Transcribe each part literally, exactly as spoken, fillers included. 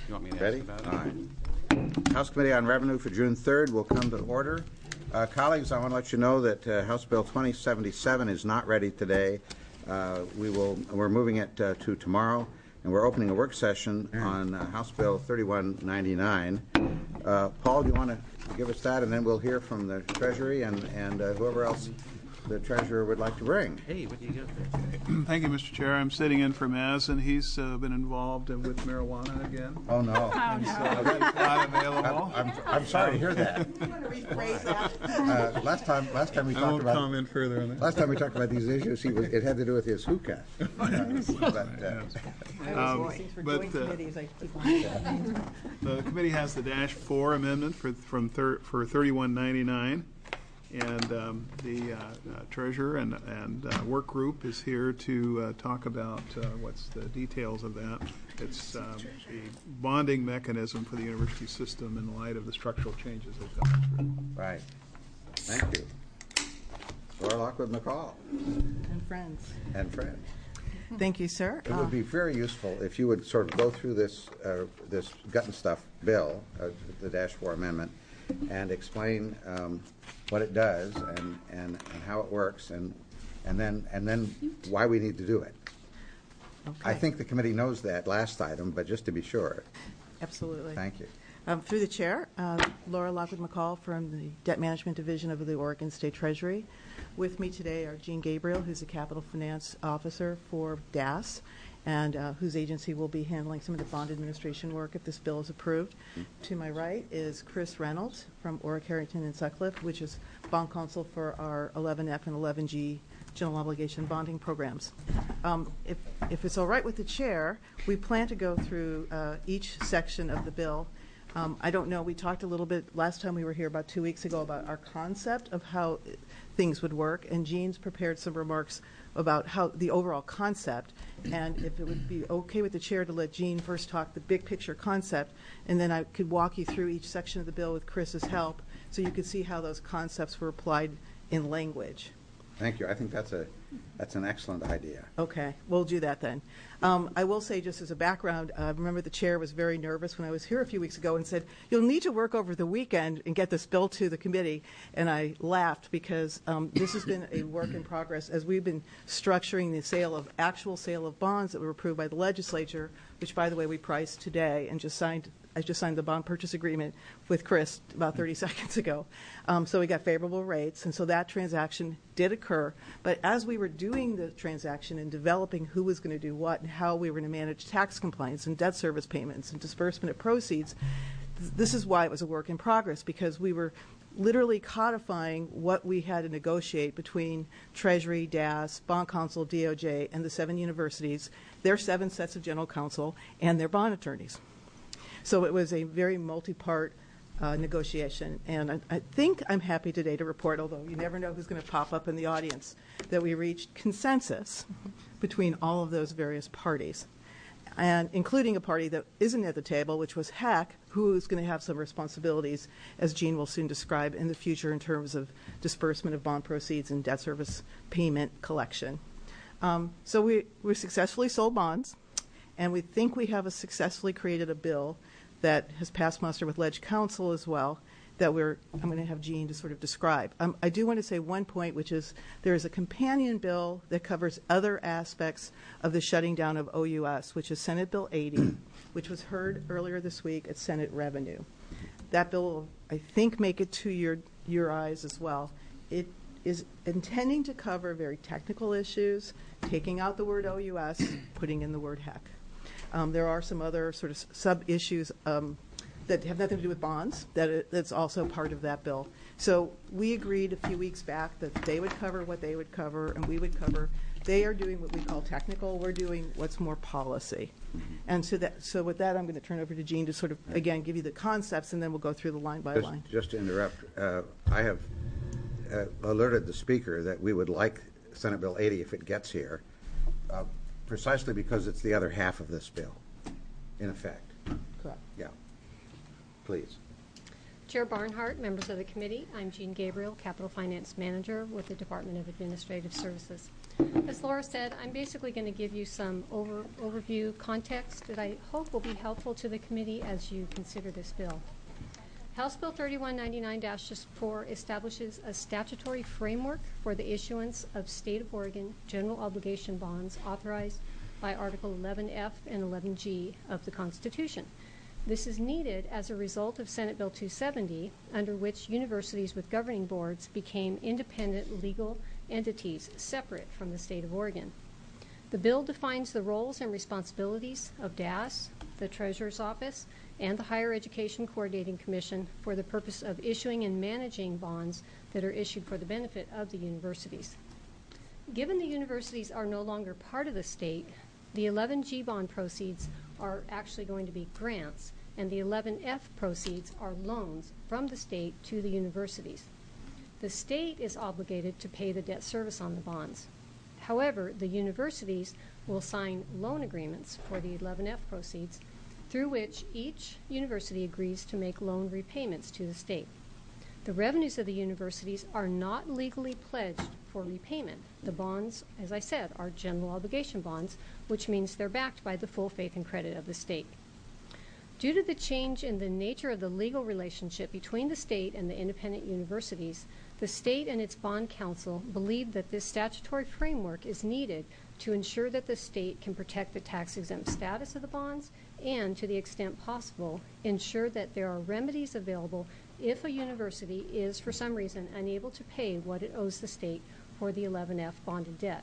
You want me to Ready? ask about it? All right. House Committee on Revenue for June third will come to order. Uh, colleagues, I want to let you know that uh, House Bill twenty seventy-seven is not ready today. Uh, we will, we're moving it uh, to tomorrow, and we're opening a work session on uh, House Bill thirty-one ninety-nine. Uh, Paul, do you want to give us that, and then we'll hear from the Treasury and, and uh, whoever else the Treasurer would like to bring. Hey, what do you got there? Thank you, Mister Chair. I'm sitting in for Maz, and he's uh, been involved with marijuana again. Oh, no. And so he's not available. I'm, I'm sorry to hear that. Uh, last time, last time we I talked won't about comment further on that. last time we talked about these issues, he was it had to do with his hookah. Uh, but, uh, Um, but uh, the committee has the dash four amendment for from thir for thirty-one ninety-nine, and um, the uh, uh, treasurer and and uh, work group is here to uh, talk about uh, what's the details of that. It's um, the bonding mechanism for the university system in light of the structural changes they've gone through. right. Thank you, Laura Lockwood McCall And friends. and friends. Thank you, sir. It would be very useful if you would sort of go through this uh, this gut and stuff bill, uh, the dash four amendment, and explain um, what it does and, and, and how it works, and and then and then why we need to do it. Okay. I think the committee knows that last item, but just to be sure. Absolutely. Thank you. Um, through the chair, uh, Laura Lockwood McCall from the Debt Management Division of the Oregon State Treasury. With me today are Gene Gabriel, who's the Capital Finance Officer for D A S, and uh, whose agency will be handling some of the bond administration work if this bill is approved. Mm-hmm. To my right is Chris Reynolds from Orrick, Harrington, and Sutcliffe, which is bond counsel for our eleven F and eleven G general obligation bonding programs. Um, if, if it's all right with the chair, we plan to go through uh, each section of the bill. Um, I don't know, we talked a little bit last time we were here about two weeks ago about our concept of how things would work, and Gene's prepared some remarks about how the overall concept, and if it would be okay with the chair to let Gene first talk the big picture concept, and then I could walk you through each section of the bill with Chris's help so you could see how those concepts were applied in language. Thank you. I think that's a that's an excellent idea. Okay, we'll do that then. Um, I will say, just as a background, uh, remember the chair was very nervous when I was here a few weeks ago and said, you'll need to work over the weekend and get this bill to the committee. And I laughed because um, this has been a work in progress as we've been structuring the sale of actual sale of bonds that were approved by the legislature, which, by the way, we priced today and just signed. I just signed the bond purchase agreement with Chris about thirty seconds ago. Um, so we got favorable rates, and so that transaction did occur. But as we were doing the transaction and developing who was going to do what and how we were going to manage tax compliance and debt service payments and disbursement of proceeds, th- this is why it was a work in progress, because we were literally codifying what we had to negotiate between Treasury, D A S, Bond Counsel, D O J, and the seven universities, their seven sets of general counsel, and their bond attorneys. So it was a very multi-part uh, negotiation, and I, I think I'm happy today to report, although you never know who's going to pop up in the audience, that we reached consensus between all of those various parties, and including a party that isn't at the table, which was H A C, who is going to have some responsibilities, as Gene will soon describe, in the future in terms of disbursement of bond proceeds and debt service payment collection. Um, so we, we successfully sold bonds, and we think we have a successfully created a bill that has passed muster with Ledge Council as well, that we're, I'm going to have Gene to sort of describe. Um, I do want to say one point, which is there is a companion bill that covers other aspects of the shutting down of O U S, which is Senate Bill eighty, which was heard earlier this week at Senate Revenue. That bill will, I think, make it to your, your eyes as well. It is intending to cover very technical issues, taking out the word O U S, putting in the word H E C. Um, there are some other sort of sub-issues um, that have nothing to do with bonds that it, that's also part of that bill. So we agreed a few weeks back that they would cover what they would cover and we would cover. They are doing what we call technical. We're doing what's more policy. And so that so with that, I'm going to turn over to Gene to sort of, again, give you the concepts, and then we'll go through the line by Just, line. just to interrupt, uh, I have uh, alerted the Speaker that we would like Senate Bill eighty if it gets here, uh, precisely because it's the other half of this bill, in effect. Correct. Yeah. Please. Chair Barnhart, members of the committee, I'm Jean Gabriel, Capital Finance Manager with the Department of Administrative Services. As Laura said, I'm basically going to give you some over, overview context that I hope will be helpful to the committee as you consider this bill. House Bill thirty-one ninety-nine dash four establishes a statutory framework for the issuance of State of Oregon general obligation bonds authorized by Article eleven F and eleven G of the Constitution. This is needed as a result of Senate Bill two seventy, under which universities with governing boards became independent legal entities separate from the state of Oregon. The bill defines the roles and responsibilities of D A S, the Treasurer's Office, and the Higher Education Coordinating Commission for the purpose of issuing and managing bonds that are issued for the benefit of the universities. Given the universities are no longer part of the state, the eleven G bond proceeds are actually going to be grants, and the eleven F proceeds are loans from the state to the universities. The state is obligated to pay the debt service on the bonds. However, the universities will sign loan agreements for the eleven F proceeds, through which each university agrees to make loan repayments to the state. The revenues of the universities are not legally pledged for repayment. The bonds, as I said, are general obligation bonds, which means they're backed by the full faith and credit of the state. Due to the change in the nature of the legal relationship between the state and the independent universities, the state and its bond council believe that this statutory framework is needed to ensure that the state can protect the tax-exempt status of the bonds and, to the extent possible, ensure that there are remedies available if a university is, for some reason, unable to pay what it owes the state for the eleven F bonded debt.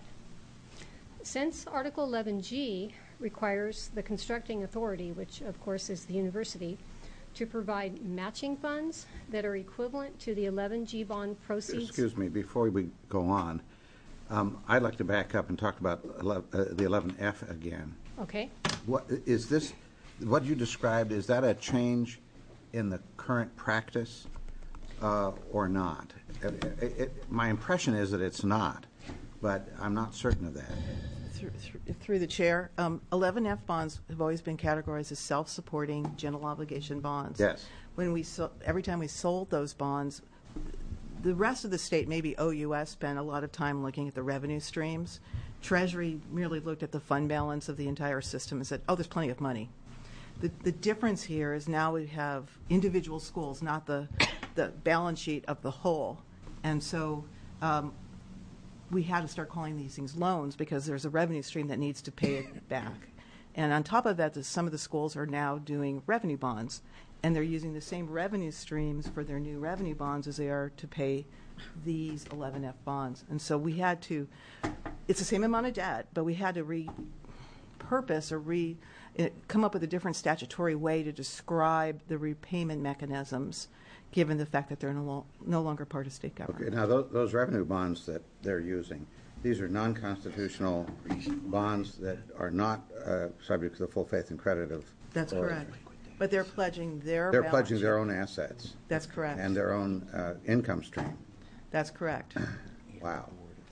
Since Article eleven G requires the constructing authority, which of course is the university, to provide matching funds that are equivalent to the eleven G bond proceeds. Excuse me, before we go on, um, I'd like to back up and talk about eleven, uh, the eleven F again. Okay. What is this? What you described, is that a change in the current practice uh, or not? It, it, it, my impression is that it's not, but I'm not certain of that. Through, through, through the chair, um, eleven F bonds have always been categorized as self-supporting general obligation bonds. Yes. When we so, every time we sold those bonds, the rest of the state, maybe O U S, spent a lot of time looking at the revenue streams. Treasury merely looked at the fund balance of the entire system and said, "Oh, there's plenty of money." The, the difference here is now we have individual schools, not the the balance sheet of the whole, and so. Um, we had to start calling these things loans because there's a revenue stream that needs to pay it back. And on top of that, the, some of the schools are now doing revenue bonds, and they're using the same revenue streams for their new revenue bonds as they are to pay these eleven F bonds. And so we had to, it's the same amount of debt, but we had to repurpose or re, it, come up with a different statutory way to describe the repayment mechanisms, given the fact that they're no, lo- no longer part of state government. Okay, now those, those revenue bonds that they're using, these are non-constitutional bonds that are not uh, subject to the full faith and credit of. That's Oregon. correct. But they're pledging their They're balance pledging sheet. their own assets. That's correct. And their own uh, income stream. That's correct. Wow.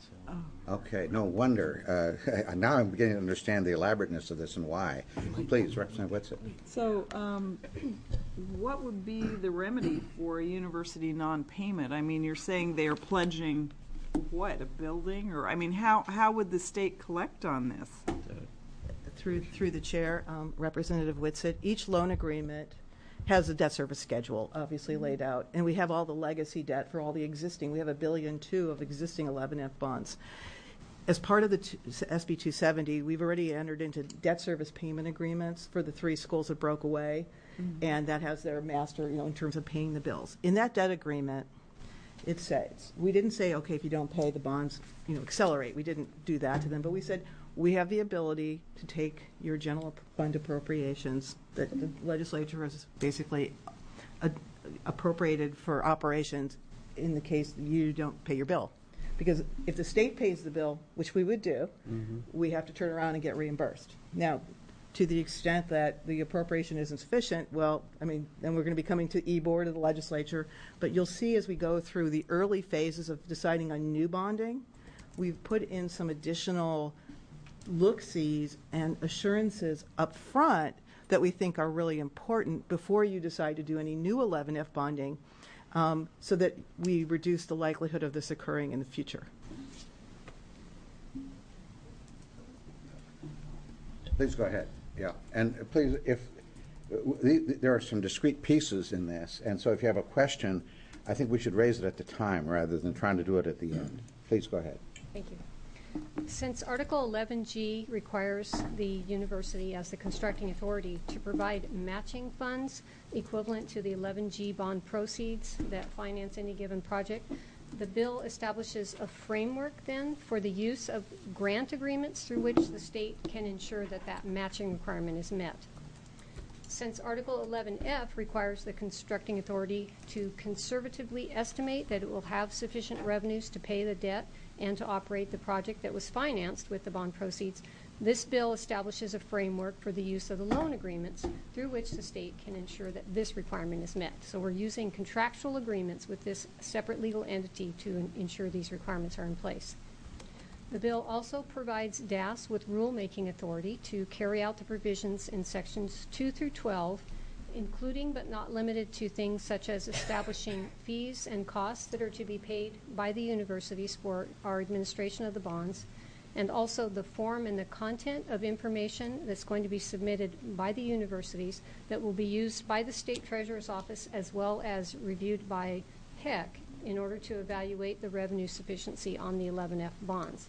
Okay, no wonder. Uh, now I'm beginning to understand the elaborateness of this and why. Please, Representative Whitsitt. So, um, what would be the remedy for a university non-payment? I mean, you're saying they're pledging what, a building, or I mean, how how would the state collect on this? Through through the chair, um, Representative Whitsitt, each loan agreement has a debt service schedule obviously laid out, and we have all the legacy debt for all the existing. We have a billion two of existing eleven F bonds. As part of the two, S B two seventy, we've already entered into debt service payment agreements for the three schools that broke away, mm-hmm. and that has their master, you know, in terms of paying the bills. In that debt agreement, it says, we didn't say, okay, if you don't pay the bonds, you know, accelerate. We didn't do that to them, but we said, we have the ability to take your general fund appropriations that the legislature has basically uh, appropriated for operations in the case that you don't pay your bill. Because if the state pays the bill, which we would do, mm-hmm. we have to turn around and get reimbursed. Now, to the extent that the appropriation isn't sufficient, well, I mean, then we're going to be coming to E-Board of the legislature. But you'll see as we go through the early phases of deciding on new bonding, we've put in some additional look-sees and assurances up front that we think are really important before you decide to do any new eleven F bonding, um, so that we reduce the likelihood of this occurring in the future. Please go ahead. Yeah, and please, if uh, the, the, there are some discrete pieces in this, and so if you have a question, I think we should raise it at the time rather than trying to do it at the end. Please go ahead. Thank you. Since Article eleven G requires the university as the constructing authority to provide matching funds equivalent to the eleven G bond proceeds that finance any given project, the bill establishes a framework then for the use of grant agreements through which the state can ensure that that matching requirement is met. Since Article eleven F requires the constructing authority to conservatively estimate that it will have sufficient revenues to pay the debt and to operate the project that was financed with the bond proceeds, this bill establishes a framework for the use of the loan agreements through which the state can ensure that this requirement is met. So we're using contractual agreements with this separate legal entity to ensure these requirements are in place. The bill also provides D A S with rulemaking authority to carry out the provisions in sections two through twelve, including but not limited to things such as establishing fees and costs that are to be paid by the universities for our administration of the bonds, and also the form and the content of information that's going to be submitted by the universities that will be used by the State Treasurer's Office as well as reviewed by H E C in order to evaluate the revenue sufficiency on the eleven F bonds.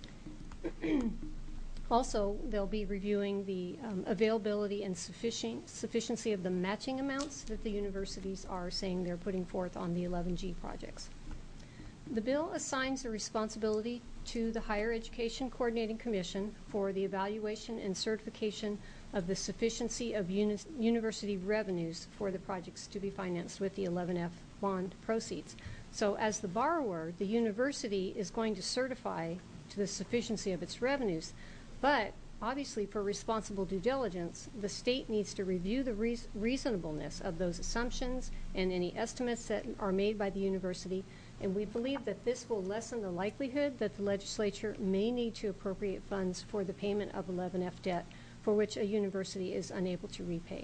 Also, they'll be reviewing the um, availability and sufficient, sufficiency of the matching amounts that the universities are saying they're putting forth on the eleven G projects. The bill assigns the responsibility to the Higher Education Coordinating Commission for the evaluation and certification of the sufficiency of uni university revenues for the projects to be financed with the eleven F bond proceeds. So as the borrower, the university is going to certify to the sufficiency of its revenues, but obviously for responsible due diligence, the state needs to review the reas reasonableness of those assumptions and any estimates that are made by the university, and we believe that this will lessen the likelihood that the legislature may need to appropriate funds for the payment of eleven F debt for which a university is unable to repay.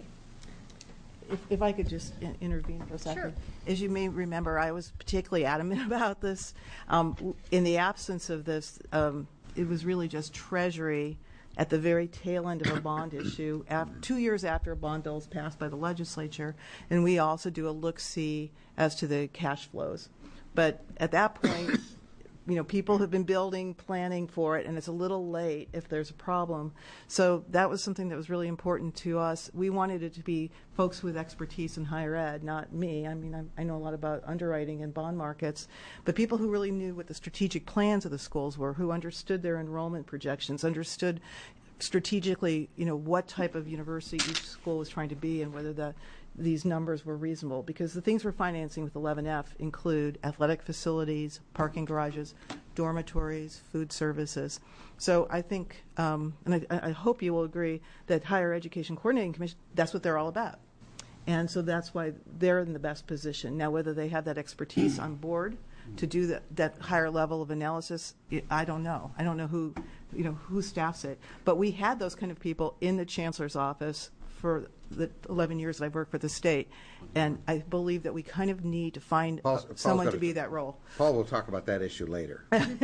If, if I could just in intervene for a second. Sure. As you may remember, I was particularly adamant about this. Um, in the absence of this, um, it was really just Treasury at the very tail end of a bond issue, af two years after a bond bill is passed by the legislature, and we also do a look-see as to the cash flows. But at that point, you know, people have been building, planning for it, and it's a little late if there's a problem. So that was something that was really important to us. We wanted it to be folks with expertise in higher ed, not me. I mean, I, I know a lot about underwriting and bond markets, but people who really knew what the strategic plans of the schools were, who understood their enrollment projections, understood strategically, you know, what type of university each school was trying to be and whether the these numbers were reasonable, because the things we're financing with eleven F include athletic facilities, parking garages, dormitories, food services. So I think, um, and I, I hope you will agree that Higher Education Coordinating Commission, that's what they're all about. And so that's why they're in the best position. Now, whether they have that expertise on board to do that, that higher level of analysis, it, I don't know. I don't know who, you know, who staffs it. But we had those kind of people in the Chancellor's office for the eleven years that I've worked for the state, and I believe that we kind of need to find Paul, uh, Paul's someone got to a- be that role. Paul will talk about that issue later.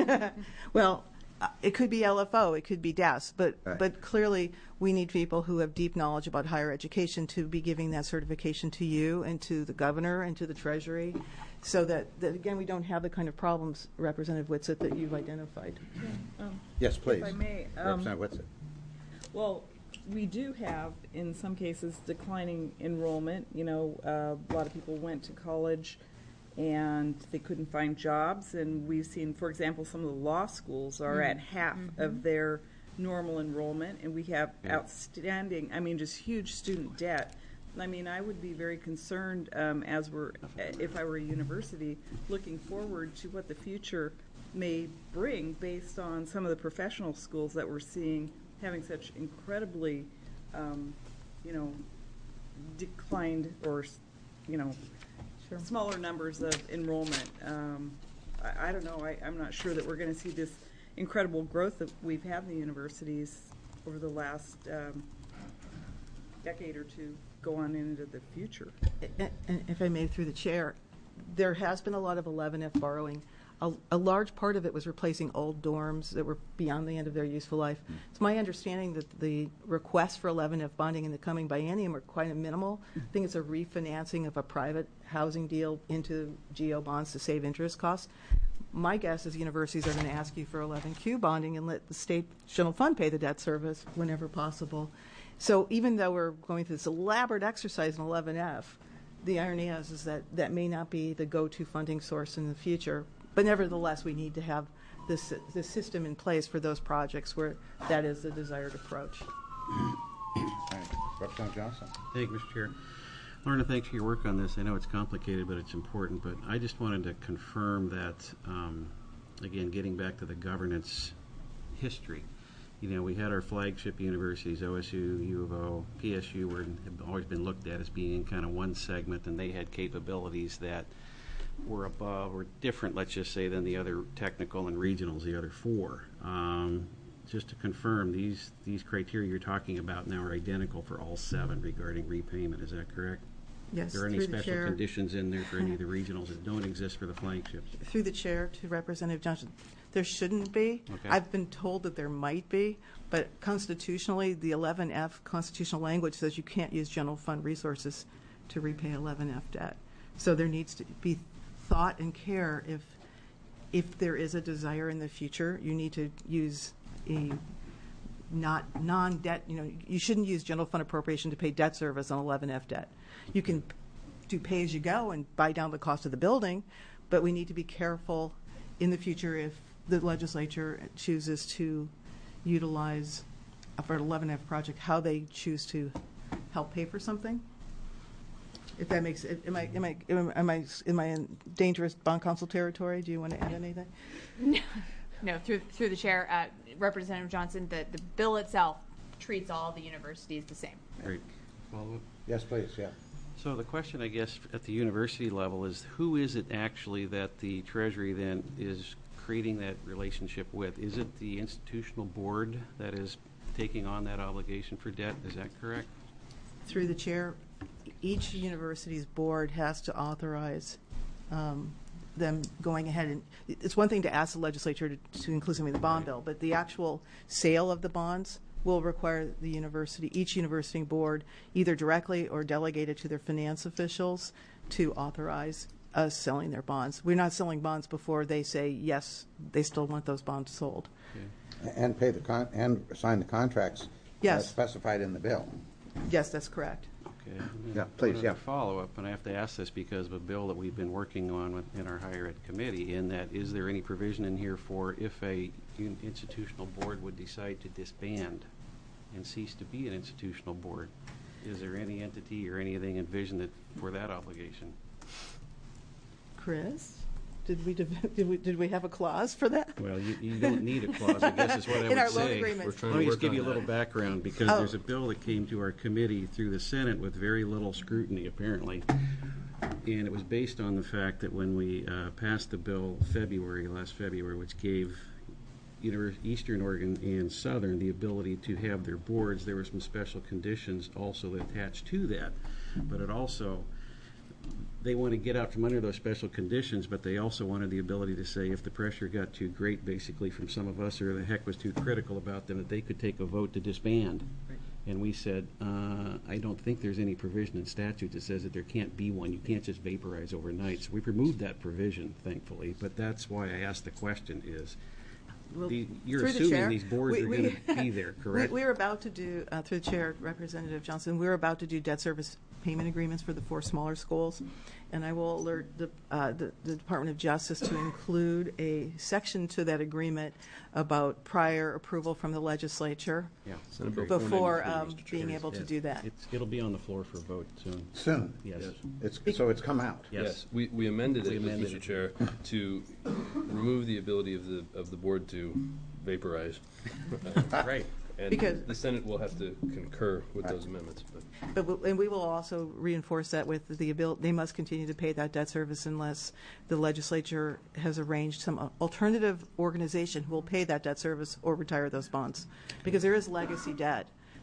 Well, uh, it could be L F O, it could be D A S, but Right. but clearly we need people who have deep knowledge about higher education to be giving that certification to you and to the governor and to the Treasury, so that, that again, we don't have the kind of problems, Representative Whitsitt, that you've identified. Um, Yes, please. If I may, um, Representative Whitsitt. well, we do have, in some cases, declining enrollment. You know, uh, a lot of people went to college and they couldn't find jobs, and we've seen, for example, some of the law schools are at half of their normal enrollment, and we have Yeah. outstanding, I mean, just huge student debt. I mean, I would be very concerned um, as we're, if I were a university, looking forward to what the future may bring based on some of the professional schools that we're seeing having such incredibly, um, you know, declined or, you know, Sure. smaller numbers of enrollment. Um, I, I don't know. I, I'm not sure that we're going to see this incredible growth that we've had in the universities over the last um, decade or two go on into the future. A- And if I may, through the chair, there has been a lot of eleven F borrowing. A, a large part of it was replacing old dorms that were beyond the end of their useful life. It's my understanding that the requests for eleven F bonding in the coming biennium are quite minimal. I think it's a refinancing of a private housing deal into G O bonds to save interest costs. My guess is universities are going to ask you for eleven Q bonding and let the state general fund pay the debt service whenever possible. So even though we're going through this elaborate exercise in eleven F, the irony is, is that that may not be the go-to funding source in the future. But nevertheless, we need to have this, this system in place for those projects where that is the desired approach. All right. Representative Johnson. Thank you, Mister Chair. Lorna, thanks for your work on this. I know it's complicated, but it's important. But I just wanted to confirm that, um, again, getting back to the governance history. You know, we had our flagship universities, O S U, U of O, P S U, were have always been looked at as being kind of one segment, and they had capabilities that were above or different, let's just say, than the other technical and regionals, the other four. Um, just to confirm, these these criteria you're talking about now are identical for all seven regarding repayment. Is that correct? Yes, Are there any through the special chair. conditions in there for any of the regionals that don't exist for the flagships? Through the chair to Representative Johnson, there shouldn't be. Okay. I've been told that there might be, but constitutionally, the eleven F constitutional language says you can't use general fund resources to repay eleven F debt. So there needs to be thought and care if if there is a desire in the future, you need to use a not non-debt, you know, you shouldn't use general fund appropriation to pay debt service on eleven F debt. You can do pay-as-you-go and buy down the cost of the building, but we need to be careful in the future if the legislature chooses to utilize for an eleven F project, how they choose to help pay for something. If that makes it, am I, am I, am I, am I in dangerous bond council territory? Do you want to add anything? No, through through the chair, uh, Representative Johnson, the, the bill itself treats all the universities the same. Great. Follow up? Yes, please, yeah. So the question, I guess, at the university level is, who is it actually that the Treasury then is creating that relationship with? Is it the institutional board that is taking on that obligation for debt? Is that correct? Through the chair, each university's board has to authorize um, them going ahead and, it's one thing to ask the legislature to, to include something in the bond bill, but the actual sale of the bonds will require the university, each university board, either directly or delegated to their finance officials to authorize us selling their bonds. We're not selling bonds before they say, yes, they still want those bonds sold. Okay. And pay the con, and sign the contracts Yes. as specified in the bill. Yes, that's correct. Okay. Yeah, please, One yeah. other follow-up, and I have to ask this because of a bill that we've been working on with- in our higher ed committee, in that, is there any provision in here for if a un- institutional board would decide to disband and cease to be an institutional board? Is there any entity or anything envisioned that, for that obligation? Chris, did we, dev- did we, did we have a clause for that? Well, you, you don't need a clause, I guess is what I would In our say. loan agreement. We're trying Let to me just work give on you a little that. background, because Oh. there's a bill that came to our committee through the Senate with very little scrutiny, apparently. And it was based on the fact that when we uh, passed the bill February, last February, which gave Univers- Eastern Oregon and Southern the ability to have their boards, there were some special conditions also attached to that. But it also, they want to get out from under those special conditions, but they also wanted the ability to say if the pressure got too great, basically, from some of us, or the heck was too critical about them, that they could take a vote to disband. And we said, uh, I don't think there's any provision in statute that says that there can't be one. You can't just vaporize overnight. So we removed that provision, thankfully. But that's why I asked the question is, Well, the, you're through the assuming chair, these boards we- are we- going to be there, correct? We, we're about to do, uh, through the chair, Representative Johnson, we're about to do debt service payment agreements for the four smaller schools. And I will alert the, uh, the, the Department of Justice to include a section to that agreement about prior approval from the legislature Yeah. Senate Bill before four ninety-three, um, Mister being Chair. able to Yes. do that. It's, it'll be on the floor for a vote soon. Soon. Yes. Yes. It's, so it's come out. Yes. Yes, we, we amended We it, amended Mister it. Chair, to remove the ability of the, of the board to vaporize. Right. And Because- the Senate will have to concur with those amendments, but. But, we- and we will also reinforce that with the ability, they must continue to pay that debt service unless the legislature has arranged some alternative organization who will pay that debt service or retire those bonds. Because there is legacy debt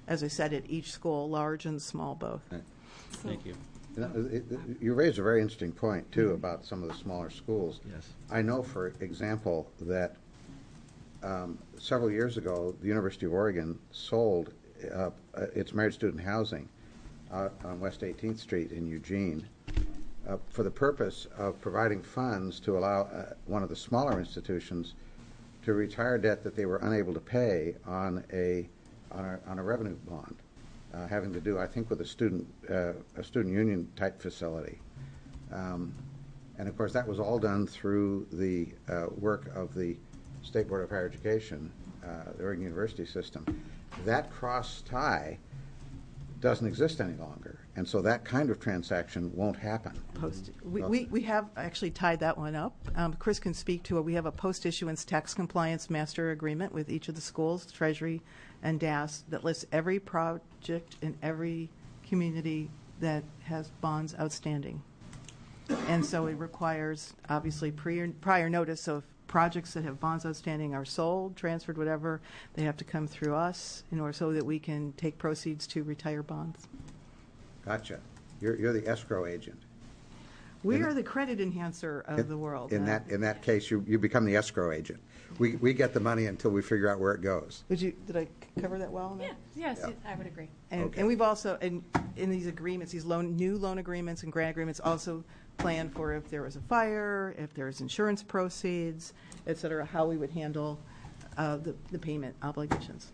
as I said, at each school, large and small both. Right. Thank you. You know, it- it- you raised a very interesting point, too, about some of the smaller schools. Yes. I know, for example, that um, several years ago, the University of Oregon sold uh, uh, its married student housing uh, on West eighteenth Street in Eugene uh, for the purpose of providing funds to allow uh, one of the smaller institutions to retire debt that they were unable to pay on a on a, on a revenue bond, uh, having to do, I think, with a student uh, a student union type facility. Um, and of course, that was all done through the uh, work of the State Board of Higher Education, uh, the Oregon University system. That cross tie doesn't exist any longer, and so that kind of transaction won't happen. Post, we, Well- we, we have actually tied that one up. Um, Chris can speak to it. We have a post-issuance tax compliance master agreement with each of the schools, Treasury and D A S, that lists every project in every community that has bonds outstanding. And so it requires, obviously, prior, prior notice. So if projects that have bonds outstanding are sold, transferred, whatever, they have to come through us in order so that we can take proceeds to retire bonds. Gotcha. You're, you're the escrow agent. We In- are the credit enhancer of the world. In Uh, that, in that case, you, you become the escrow agent. We, we get the money until we figure out where it goes. Would you, did I c- cover that well? Yeah, yes, Yeah. I would agree. And, Okay. and we've also, in, in these agreements, these loan, new loan agreements and grant agreements also plan for if there was a fire, if there's insurance proceeds, et cetera, how we would handle uh, the, the payment obligations.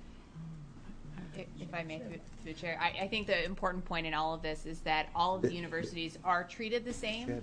If if I may, through through the chair, I, I think the important point in all of this is that all of the universities are treated the same,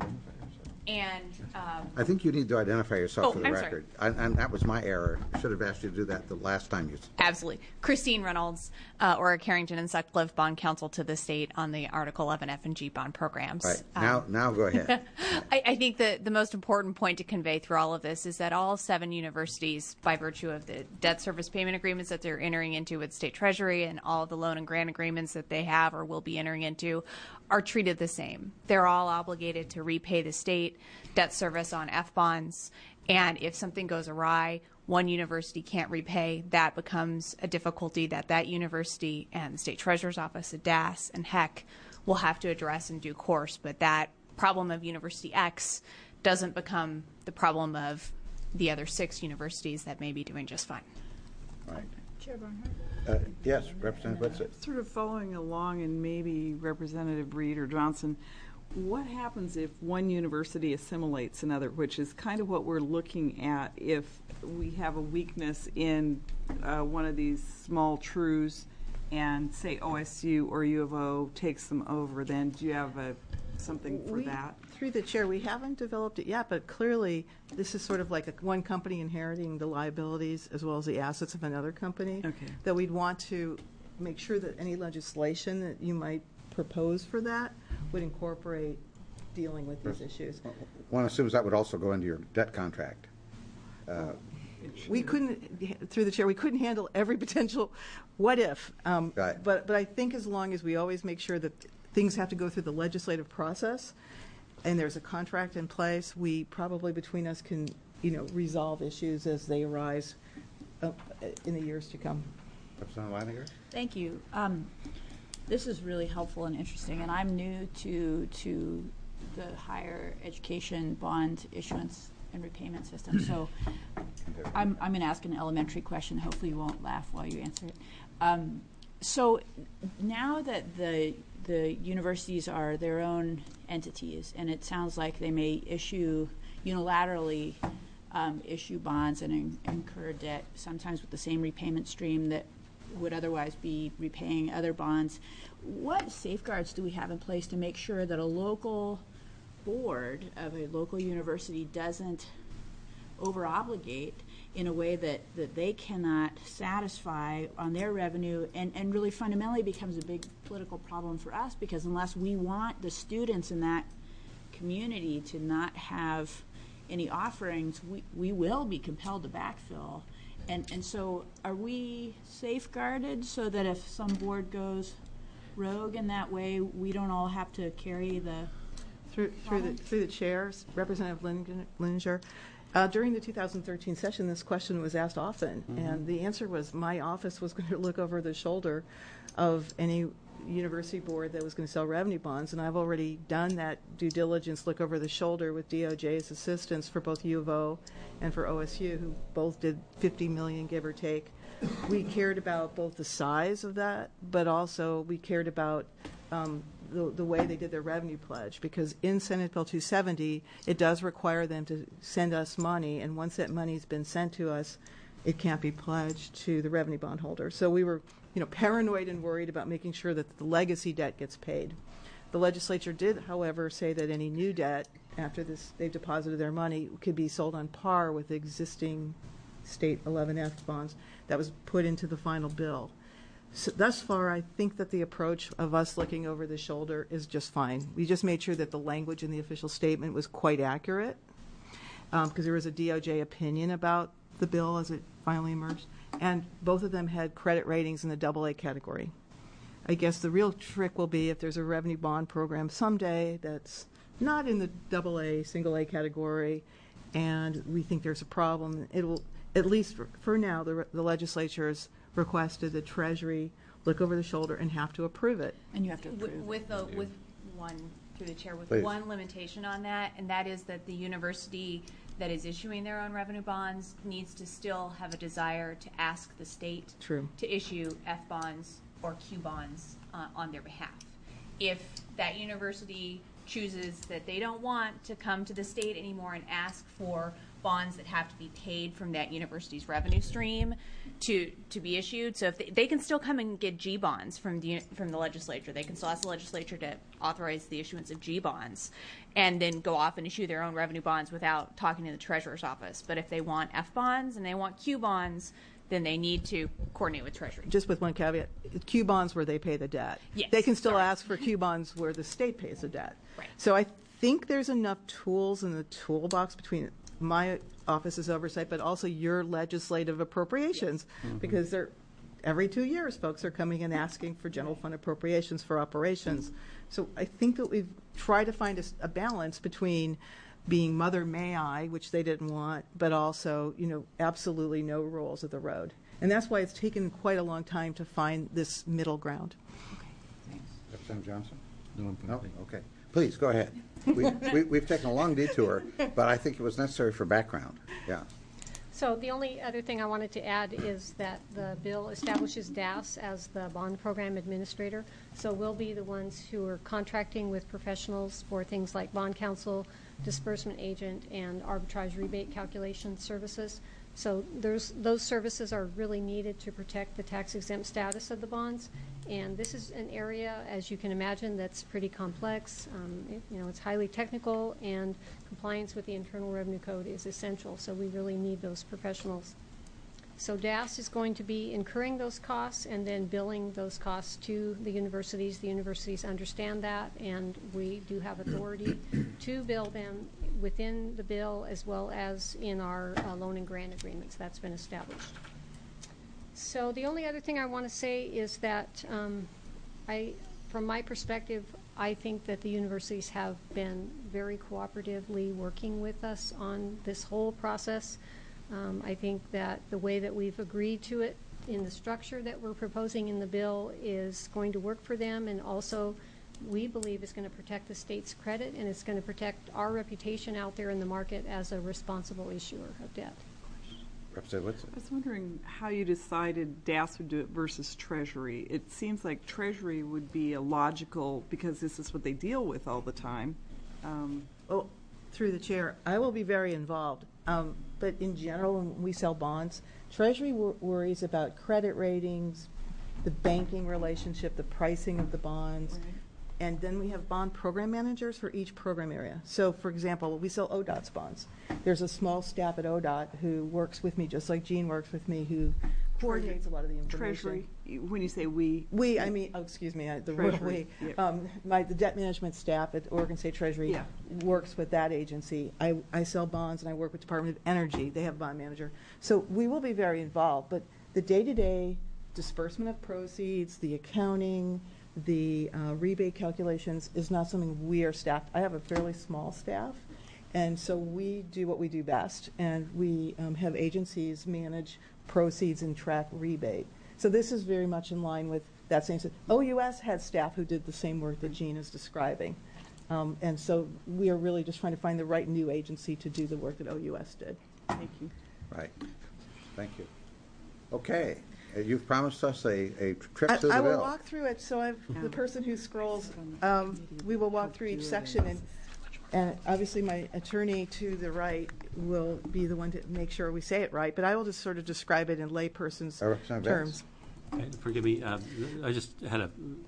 and um, I think you need to identify yourself Oh, for the I'm sorry. record. And, and that was my error. I should have asked you to do that the last time you. absolutely. Christine Reynolds, uh, or Carrington and Sutcliffe Bond Counsel to the state on the Article eleven F and G bond programs. Right. Um, Now, now go ahead. I, I think that the most important point to convey through all of this is that all seven universities, by virtue of the debt service payment agreements that they're entering into with state treasury and all the loan and grant agreements that they have or will be entering into, are treated the same. They're all obligated to repay the state debt service on F bonds, and if something goes awry, one university can't repay, that becomes a difficulty that that university and the state treasurer's office at D A S and H E C will have to address in due course. But that problem of University X doesn't become the problem of the other six universities that may be doing just fine. Right. Chair Barnhart? Uh, yes, Representative Whitsitt. Sort of following along, and maybe Representative Reed or Johnson, what happens if one university assimilates another, which is kind of what we're looking at if we have a weakness in uh, one of these small trues and say O S U or U of O takes them over, then do you have a, something for We- that? Through the chair, we haven't developed it yet, but clearly this is sort of like a, one company inheriting the liabilities as well as the assets of another company. Okay. That we'd want to make sure that any legislation that you might propose for that would incorporate dealing with these issues. One assumes that would also go into your debt contract. Uh, We couldn't, through the chair, we couldn't handle every potential what if. Um, Right. But, but I think as long as we always make sure that things have to go through the legislative process and there's a contract in place, we probably between us can, you know, resolve issues as they arise uh, in the years to come. Representative Leininger? Thank you. Um, This is really helpful and interesting, and I'm new to, to the higher education bond issuance and repayment system. So I'm, I'm going to ask an elementary question. Hopefully you won't laugh while you answer it. Um, So now that the, the universities are their own entities, and it sounds like they may issue unilaterally um, issue bonds and in, incur debt, sometimes with the same repayment stream that would otherwise be repaying other bonds. What safeguards do we have in place to make sure that a local board of a local university doesn't over-obligate in a way that, that they cannot satisfy on their revenue, and, and really fundamentally becomes a big political problem for us, because unless we want the students in that community to not have any offerings, we, we will be compelled to backfill. And, and so are we safeguarded so that if some board goes rogue in that way, we don't all have to carry the Through, through the, through the chairs, Representative Lin- Lininger, uh, during the two thousand thirteen session, this question was asked often, and the answer was my office was going to look over the shoulder of any university board that was going to sell revenue bonds, and I've already done that due diligence, look over the shoulder with D O J's assistance for both U of O and for O S U, who both did fifty million, give or take. We cared about both the size of that, but also we cared about um, the, the way they did their revenue pledge, because in Senate Bill two seventy, it does require them to send us money, and once that money's been sent to us, it can't be pledged to the revenue bond holder. So we were, you know, paranoid and worried about making sure that the legacy debt gets paid. The legislature did, however, say that any new debt after this they've deposited their money could be sold on par with existing state eleven F bonds. That was put into the final bill. So thus far, I think that the approach of us looking over the shoulder is just fine. We just made sure that the language in the official statement was quite accurate, because um, there was a D O J opinion about the bill as it finally emerged, and both of them had credit ratings in the double A category. I guess the real trick will be if there's a revenue bond program someday that's not in the double A, single A category, and we think there's a problem, it will, at least for, for now, the, the legislature has requested the Treasury look over the shoulder and have to approve it. And you have to approve With, it. with, a, with one, through the chair, with Please. one limitation on that, and that is that the university that is issuing their own revenue bonds needs to still have a desire to ask the state True. to issue F bonds or Q bonds uh, on their behalf. If that university chooses that they don't want to come to the state anymore and ask for bonds that have to be paid from that university's revenue stream to to be issued. So if they, they can still come and get G bonds from the from the legislature, they can still ask the legislature to authorize the issuance of G bonds, and then go off and issue their own revenue bonds without talking to the treasurer's office. But if they want F bonds and they want Q bonds, then they need to coordinate with Treasury. Just with one caveat, Q bonds where they pay the debt. Yes, They can still sorry. ask for Q bonds where the state pays the debt. Right. So I think there's enough tools in the toolbox between my office's oversight, but also your legislative appropriations, Mm-hmm. because they're, every two years, folks are coming and asking for general fund appropriations for operations. So I think that we've tried to find a, s- a balance between being mother may I, which they didn't want, but also, you know, absolutely no rules of the road. And that's why it's taken quite a long time to find this middle ground. Representative Johnson? No, I'm fine. No? Okay. Please, go ahead. We, we, we've taken a long detour, but I think it was necessary for background. Yeah. So the only other thing I wanted to add is that the bill establishes D A S as the bond program administrator. So we'll be the ones who are contracting with professionals for things like bond counsel, disbursement agent, and arbitrage rebate calculation services. So there's, those services are really needed to protect the tax exempt status of the bonds. And this is an area, as you can imagine, that's pretty complex. Um, it, you know, it's highly technical, and compliance with the Internal Revenue Code is essential. So we really need those professionals. So D A S is going to be incurring those costs and then billing those costs to the universities. The universities understand that, and we do have authority to bill them within the bill as well as in our uh, loan and grant agreements. That's been established. So the only other thing I want to say is that um, I, from my perspective, I think that the universities have been very cooperatively working with us on this whole process. Um, I think that the way that we've agreed to it in the structure that we're proposing in the bill is going to work for them, and also we believe is going to protect the state's credit, and it's going to protect our reputation out there in the market as a responsible issuer of debt. Representative Whitson? I was wondering how you decided D A S would do it versus Treasury. It seems like Treasury would be a logical, because this is what they deal with all the time. Um, Well, through the chair, I will be very involved. Um, but in general, when we sell bonds, Treasury wor- worries about credit ratings, the banking relationship, the pricing of the bonds. Right. And then we have bond program managers for each program area. So, for example, we sell O D O T's bonds. There's a small staff at O D O T who works with me, just like Jean works with me, who coordinates a lot of the information. Treasury, you- when you say we, We, I mean, oh, excuse me, I- the word Treasury, we. yeah. Um, my, the debt management staff at Oregon State Treasury Yeah. works with that agency. I, I sell bonds, and I work with Department of Energy. They have a bond manager. So we will be very involved, but the day-to-day disbursement of proceeds, the accounting, the uh, rebate calculations is not something we are staffed. I have a fairly small staff, and so we do what we do best, and we um, have agencies manage proceeds and track rebate. So this is very much in line with that same. O U S had staff who did the same work that Jean is describing. Um, and so we are really just trying to find the right new agency to do the work that O U S did. Thank you. Right. Thank you. Okay. Uh, You've promised us a, a trip I, through the I will bill. walk through it. So I've, the person who scrolls, um, we will walk through each section, and, and obviously my attorney to the right will be the one to make sure we say it right. But I will just sort of describe it in layperson's Uh, Representative terms. Okay, forgive me, uh, I just had a,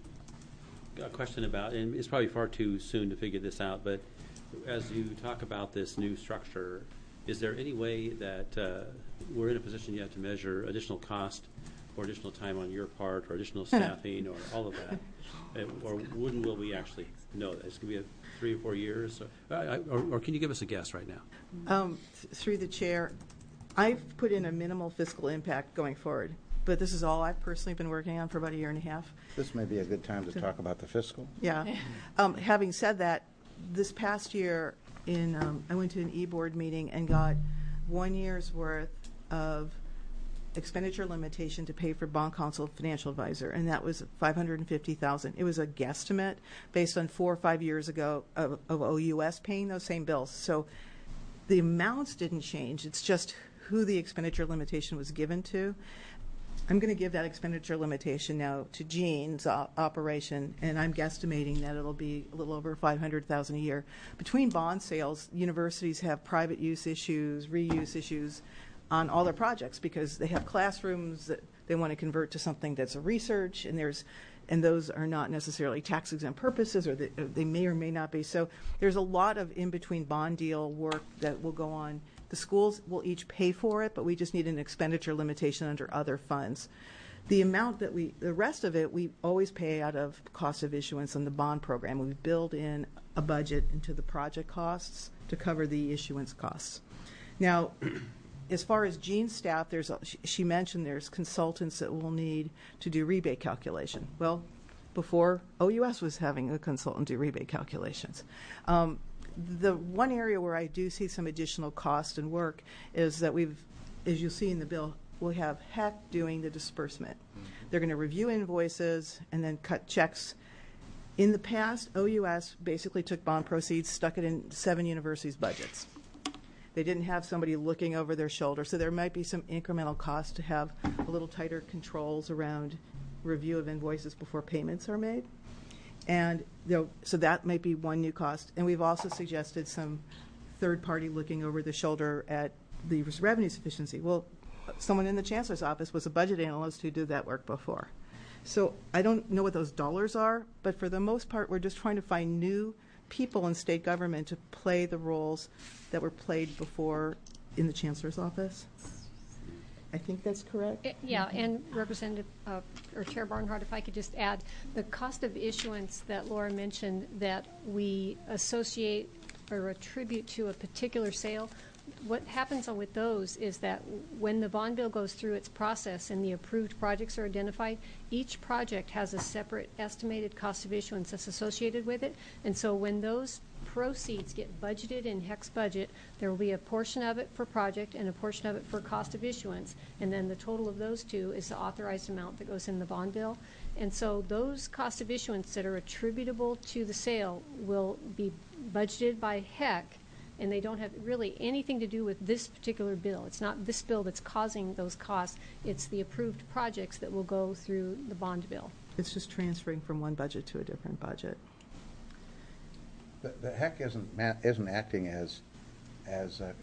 a question about, and it's probably far too soon to figure this out, but as you talk about this new structure, is there any way that uh, we're in a position yet to measure additional cost or additional time on your part or additional staffing or all of that? Uh, or when will we actually know that? It's going to be a three or four years? Or, uh, or, or can you give us a guess right now? Um, th- through the chair, I've put in a minimal fiscal impact going forward. But this is all I've personally been working on for about a year and a half. This may be a good time to talk about the fiscal. Yeah. Um, having said that, this past year, in um, I went to an e-board meeting and got one year's worth of expenditure limitation to pay for bond counsel financial advisor, and that was five hundred fifty thousand dollars. It was a guesstimate based on four or five years ago of, of O U S paying those same bills. So the amounts didn't change. It's just who the expenditure limitation was given to. I'm going to give that expenditure limitation now to Jean's uh, operation, and I'm guesstimating that it'll be a little over five hundred thousand dollars a year. Between bond sales, universities have private use issues, reuse issues on all their projects because they have classrooms that they want to convert to something that's a research, and there's and those are not necessarily tax exempt purposes, or they, they may or may not be. So there's a lot of in-between bond deal work that will go on. The schools will each pay for it, but we just need an expenditure limitation under other funds. The amount that we, the rest of it, we always pay out of cost of issuance on the bond program. We build in a budget into the project costs to cover the issuance costs. Now, as far as Jean's staff, there's a, she, she mentioned there's consultants that we'll need to do rebate calculation. Well, before O U S was having a consultant do rebate calculations. Um, The one area where I do see some additional cost and work is that we've, as you'll see in the bill, we'll have H E C doing the disbursement. Mm-hmm. They're going to review invoices and then cut checks. In the past, O U S basically took bond proceeds, stuck it in seven universities' budgets. They didn't have somebody looking over their shoulder, so there might be some incremental cost to have a little tighter controls around review of invoices before payments are made. And you know, so that might be one new cost. And we've also suggested some third party looking over the shoulder at the revenue sufficiency. Well, someone in the chancellor's office was a budget analyst who did that work before. So I don't know what those dollars are, but for the most part, we're just trying to find new people in state government to play the roles that were played before in the chancellor's office. I think that's correct. Uh, Yeah, and Representative, uh, or Chair Barnhart, if I could just add, the cost of issuance that Laura mentioned that we associate or attribute to a particular sale, what happens with those is that when the bond bill goes through its process and the approved projects are identified, each project has a separate estimated cost of issuance that's associated with it. And so when those proceeds get budgeted in H E C's budget, there will be a portion of it for project and a portion of it for cost of issuance, and then the total of those two is the authorized amount that goes in the bond bill. And so those cost of issuance that are attributable to the sale will be budgeted by H E C, and they don't have really anything to do with this particular bill. It's not this bill that's causing those costs. It's the approved projects that will go through the bond bill. It's just transferring from one budget to a different budget. The, the H E C isn't ma- isn't acting as as a,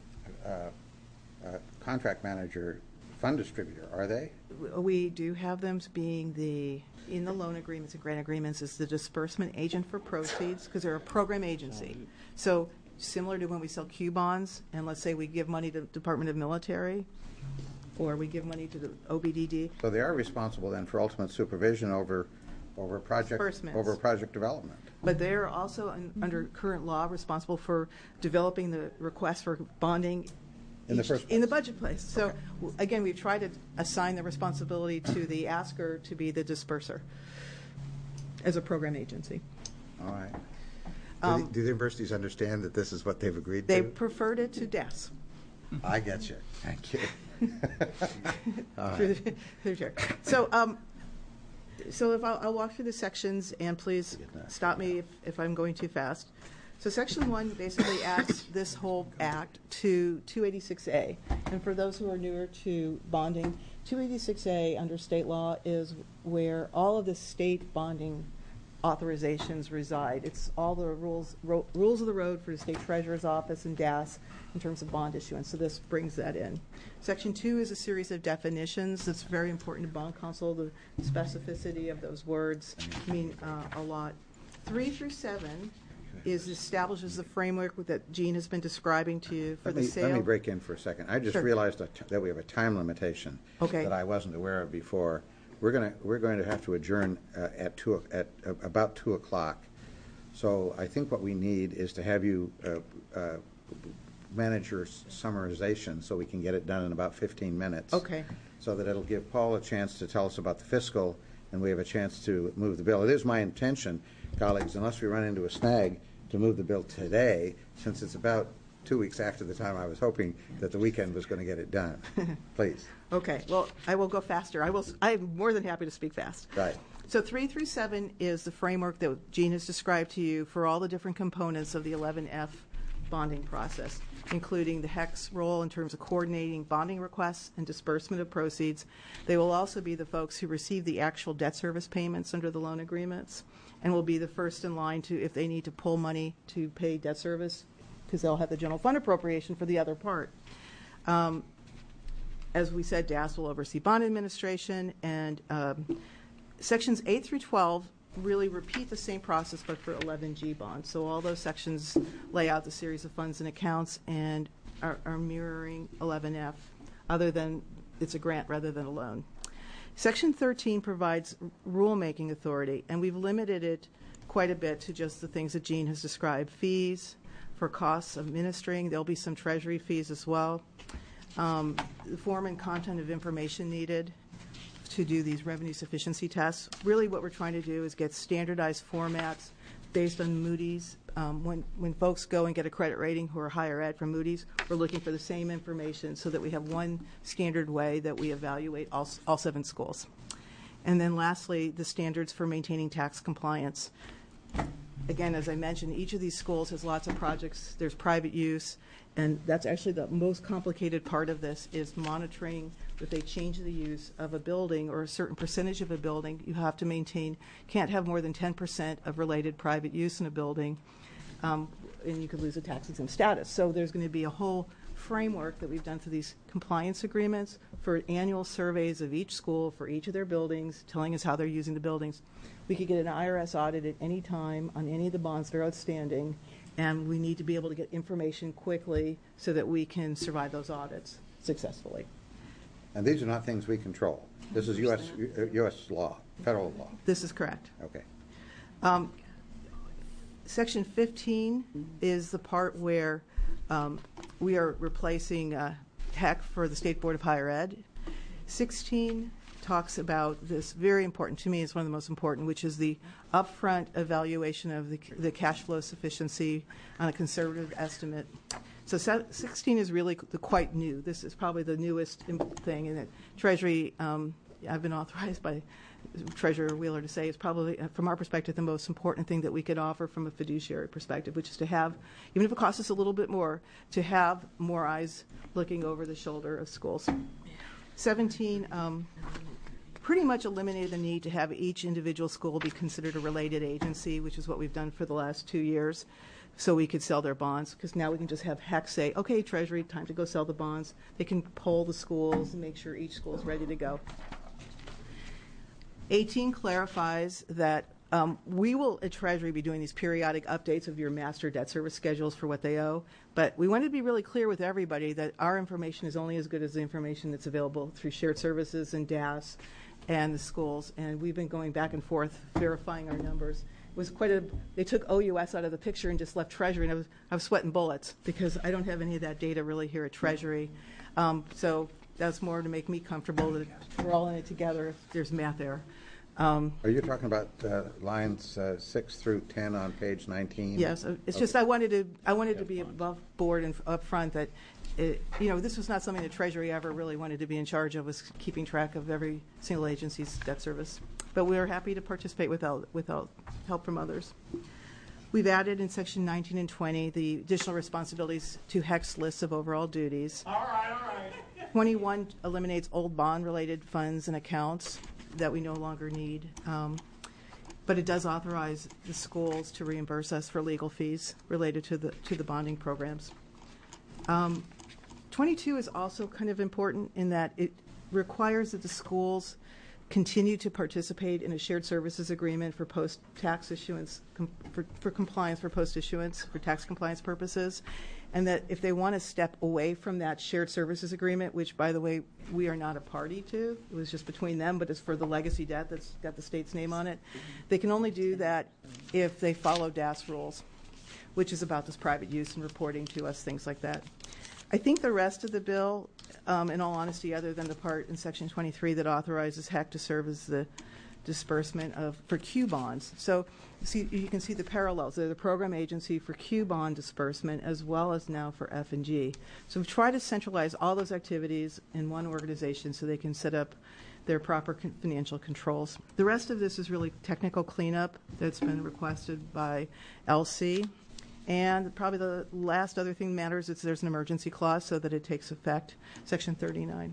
a, a contract manager, fund distributor, are they? We do have them being the, in the loan agreements and grant agreements, is the disbursement agent for proceeds, because they're a program agency. So similar to when we sell Q bonds, and let's say we give money to the Department of Military, or we give money to the O B D D. So they are responsible then for ultimate supervision over over project Disbursements. over project development. But they're also, un- under current law, responsible for developing the request for bonding In the each- first in the place. budget place. So Okay. w- again, we've tried to assign the responsibility to the asker to be the disperser as a program agency. All right. Um, do, the, do the universities understand that this is what they've agreed They to? preferred it to D E S. I get you. Thank you. Through the- through the chair. So, um, so if I'll, I'll walk through the sections, and please stop me if, if I'm going too fast. So section one basically adds this whole act to two eighty-six A. And for those who are newer to bonding, two eighty-six A under state law is where all of the state bonding authorizations reside. It's all the rules ro- rules of the road for the state treasurer's office and D A S in terms of bond issuance. So this brings that in. Section two is a series of definitions. It's very important to bond counsel. The specificity of those words mean uh, a lot. Three through seven is establishes the framework that Jean has been describing to you for Let the me, sale. let me break in for a second. I just Sure. realized that, that we have a time limitation Okay. that I wasn't aware of before. We're going to we're going to have to adjourn uh, at two o- at uh, about two o'clock. So I think what we need is to have you uh, uh, manage your s- summarization so we can get it done in about fifteen minutes. Okay. So that it'll give Paul a chance to tell us about the fiscal, and we have a chance to move the bill. It is my intention, colleagues, unless we run into a snag, to move the bill today, since it's about two weeks after the time I was hoping that the weekend was going to get it done. Please. Okay, well, I will go faster. I will. I'm more than happy to speak fast. Right. So three through seven is the framework that Jean has described to you for all the different components of the eleven F bonding process, including the HEC's role in terms of coordinating bonding requests and disbursement of proceeds. They will also be the folks who receive the actual debt service payments under the loan agreements, and will be the first in line to, if they need to pull money to pay debt service, because they'll have the general fund appropriation for the other part. Um, as we said, D A S will oversee bond administration, and um, sections eight through twelve really repeat the same process, but for eleven G bonds. So all those sections lay out the series of funds and accounts and are, are mirroring eleven F, other than it's a grant rather than a loan. Section thirteen provides rulemaking authority, and we've limited it quite a bit to just the things that Jean has described. Fees for costs of administering. There'll be some treasury fees as well. Um, the form and content of information needed to do these revenue sufficiency tests. Really what we're trying to do is get standardized formats based on Moody's. Um, when, when folks go and get a credit rating who are higher ed from Moody's, we're looking for the same information so that we have one standard way that we evaluate all, all seven schools. And then lastly, the standards for maintaining tax compliance. Again, as I mentioned, each of these schools has lots of projects. There's private use, and that's actually the most complicated part of this is monitoring if they change the use of a building or a certain percentage of a building. You have to maintain, can't have more than ten percent of related private use in a building, um, and you could lose a tax exempt status. So there's going to be a whole framework that we've done for these compliance agreements for annual surveys of each school for each of their buildings, telling us how they're using the buildings. We could get an I R S audit at any time on any of the bonds that are outstanding, and we need to be able to get information quickly so that we can survive those audits successfully. And these are not things we control. This is U S U S law, federal law. This is correct. Okay. Um, Section fifteen is the part where um, we are replacing uh, HEC for the State Board of Higher Ed. sixteen talks about this, very important to me, it's one of the most important, which is the upfront evaluation of the, the cash flow sufficiency on a conservative estimate. So sixteen is really quite new. This is probably the newest thing, and that Treasury, um, I've been authorized by Treasurer Wheeler to say is probably, from our perspective, the most important thing that we could offer from a fiduciary perspective, which is to have, even if it costs us a little bit more, to have more eyes looking over the shoulder of schools. seventeen um, pretty much eliminated the need to have each individual school be considered a related agency, which is what we've done for the last two years, so we could sell their bonds, because now we can just have HEC say, okay, Treasury, time to go sell the bonds. They can poll the schools and make sure each school is ready to go. eighteen clarifies that um, we will at Treasury be doing these periodic updates of your master debt service schedules for what they owe, but we want to be really clear with everybody that our information is only as good as the information that's available through shared services and D A S and the schools, and we've been going back and forth verifying our numbers. It was quite a, they took O U S out of the picture and just left Treasury, and I was, I was sweating bullets because I don't have any of that data really here at Treasury. Um, so that's more to make me comfortable that we're all in it together if there's math error. Um, Are you talking about uh, lines uh, six through ten on page nineteen? Yes, uh, it's just I wanted to, I wanted to be above board and up front that, it, you know, this was not something the Treasury ever really wanted to be in charge of, was keeping track of every single agency's debt service. But we are happy to participate without, without help from others. We've added in section nineteen and twenty the additional responsibilities to HEC's lists of overall duties. All right, all right. twenty-one eliminates old bond-related funds and accounts that we no longer need. Um, but it does authorize the schools to reimburse us for legal fees related to the to the bonding programs. Um, twenty-two is also kind of important in that it requires that the schools continue to participate in a shared services agreement for post-tax issuance, com- for, for compliance, for post-issuance, for tax compliance purposes, and that if they want to step away from that shared services agreement, which, by the way, we are not a party to, it was just between them, but it's for the legacy debt that's got the state's name on it, they can only do that if they follow D A S rules, which is about this private use and reporting to us, things like that. I think the rest of the bill, um, in all honesty, other than the part in section twenty-three that authorizes HEC to serve as the disbursement of for Q bonds. So see, you can see the parallels. They're the program agency for Q bond disbursement as well as now for F and G. So we try to centralize all those activities in one organization so they can set up their proper con- financial controls. The rest of this is really technical cleanup that's been requested by L C. And probably the last other thing that matters is there's an emergency clause so that it takes effect, section thirty-nine.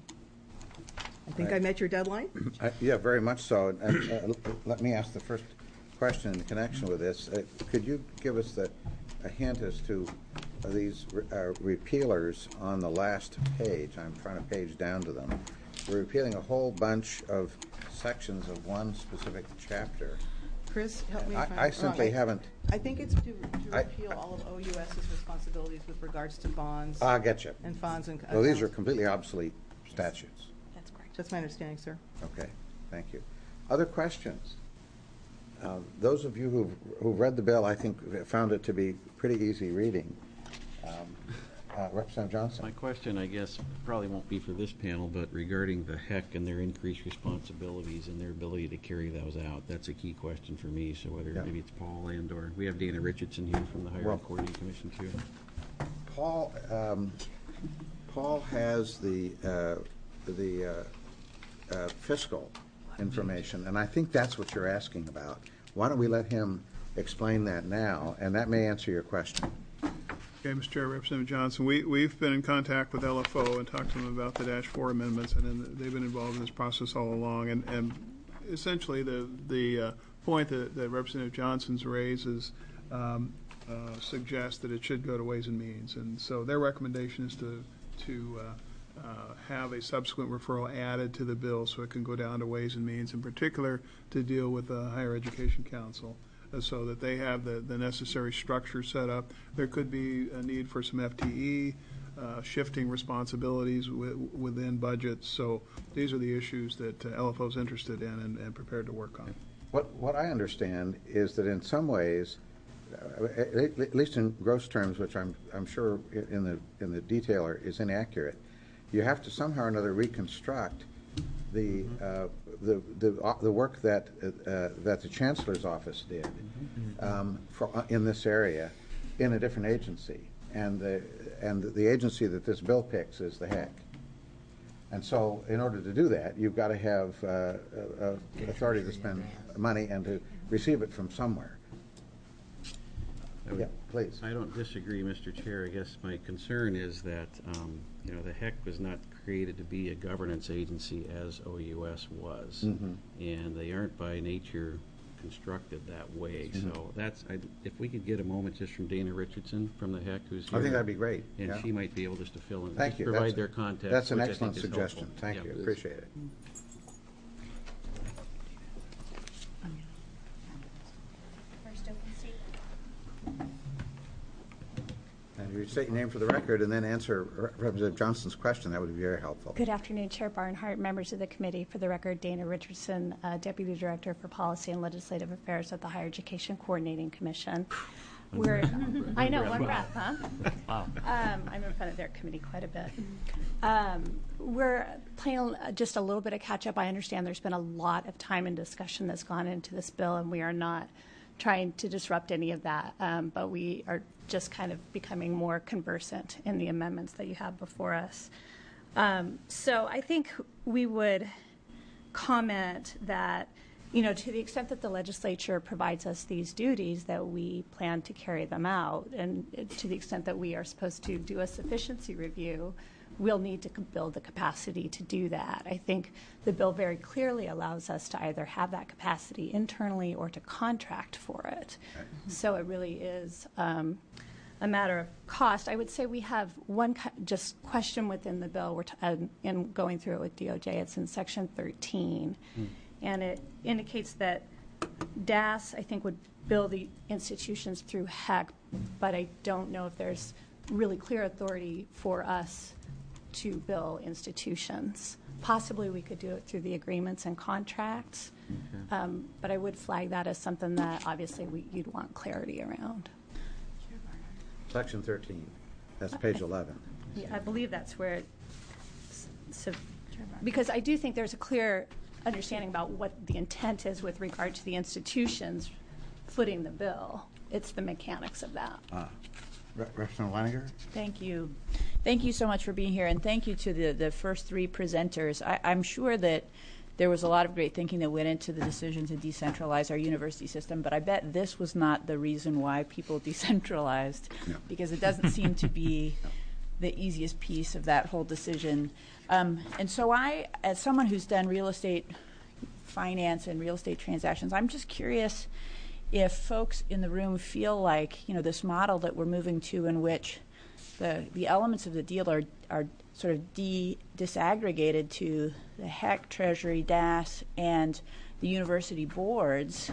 I think Right. I met your deadline. Uh, Yeah, very much so. And, uh, let me ask the first question in connection with this. Uh, Could you give us the, a hint as to uh, these uh, repealers on the last page? I'm trying to page down to them. We're repealing a whole bunch of sections of one specific chapter. Chris, help me if I- I'm I wrong. simply haven't- I think it's to to I- repeal all of O U S's responsibilities with regards to bonds Ah, I get you. and funds and. Well, these are accounts. completely obsolete statutes. That's correct. That's my understanding, sir. Okay, thank you. Other questions? Um, Those of you who've, who've read the bill, I think, found it to be pretty easy reading. Um, uh, Representative Johnson? My question, I guess, probably won't be for this panel, but regarding the HEC and their increased responsibilities and their ability to carry those out, that's a key question for me. So whether Yeah. maybe it's Paul and or we have Dana Richardson here from the Higher Well- Ed Coordinating Commission too. Paul, um, Paul has the, uh, the uh, uh, fiscal information, and I think that's what you're asking about. Why don't we let him explain that now, and that may answer your question. Okay, Mister Chair, Representative Johnson, we, we've been in contact with L F O and talked to them about the Dash four amendments, and then they've been involved in this process all along. And, and essentially, the, the uh, point that, that Representative Johnson's raises um, uh, suggests that it should go to Ways and Means. And so their recommendation is to, to uh, uh, have a subsequent referral added to the bill so it can go down to Ways and Means, in particular to deal with the Higher Education Council, uh, so that they have the, the necessary structure set up. There could be a need for some F T E, uh, shifting responsibilities w- within budgets. So these are the issues that uh, L F O is interested in and, and prepared to work on. What, what I understand is that in some ways, uh, at, at least in gross terms, which I'm, I'm sure in the, in the detailer is inaccurate, you have to somehow or another reconstruct the, uh, the, the, uh, the work that, uh, that the Chancellor's office did um, for, uh, in this area in a different agency. And the, and the agency that this bill picks is the H E C. And so in order to do that, you've got to have uh, uh, uh, authority to spend money and to receive it from somewhere. I would- Yeah, please. I don't disagree, Mister Chair. I guess my concern is that, um, you know, the H E C was not created to be a governance agency as O U S was. Mhm. And they aren't by nature constructed that way. Mhm. So that's, I, if we could get a moment just from Dana Richardson from the H E C, who's here. I think that'd be great. And yeah. she might be able just to fill in. Thank just you. Provide That's- their context. That's an which I excellent think is suggestion. helpful. Thank Yeah. you. Appreciate it. And you state your name for the record and then answer Representative Johnson's question. That would be very helpful. Good afternoon, Chair Barnhart, members of the committee. For the record, Dana Richardson, uh, Deputy Director for Policy and Legislative Affairs at the Higher Education Coordinating Commission. We're, I know, breath. one breath, huh? Wow. Um, I'm in front of their committee quite a bit. Um, we're playing uh, just a little bit of catch up. I understand there's been a lot of time and discussion that's gone into this bill, and we are not trying to disrupt any of that, um, but we are just kind of becoming more conversant in the amendments that you have before us. Um, so I think we would comment that, you know, to the extent that the legislature provides us these duties, that we plan to carry them out, and to the extent that we are supposed to do a sufficiency review, we'll need to build the capacity to do that. I think the bill very clearly allows us to either have that capacity internally or to contract for it. Mm-hmm. So it really is um, a matter of cost. I would say we have one cu- just question within the bill. We're t- uh, in going through it with D O J. It's in section thirteen. Mm. And it indicates that D A S, I think, would bill the institutions through H E C, but I don't know if there's really clear authority for us to bill institutions. Possibly we could do it through the agreements and contracts, okay. um, but I would flag that as something that obviously we, you'd want clarity around. Section thirteen, that's page eleven. Yeah, I believe that's where it's, so, because I do think there's a clear understanding about what the intent is with regard to the institutions footing the bill. It's the mechanics of that. Ah. Representative Leininger? Thank you. Thank you so much for being here, and thank you to the, the first three presenters. I, I'm sure that there was a lot of great thinking that went into the decision to decentralize our university system, but I bet this was not the reason why people decentralized, no. because it doesn't seem to be the easiest piece of that whole decision. Um, and so I, as someone who's done real estate finance and real estate transactions, I'm just curious if folks in the room feel like, you know, this model that we're moving to, in which the the elements of the deal are, are sort of de, disaggregated to the H E C, Treasury, D A S, and the university boards,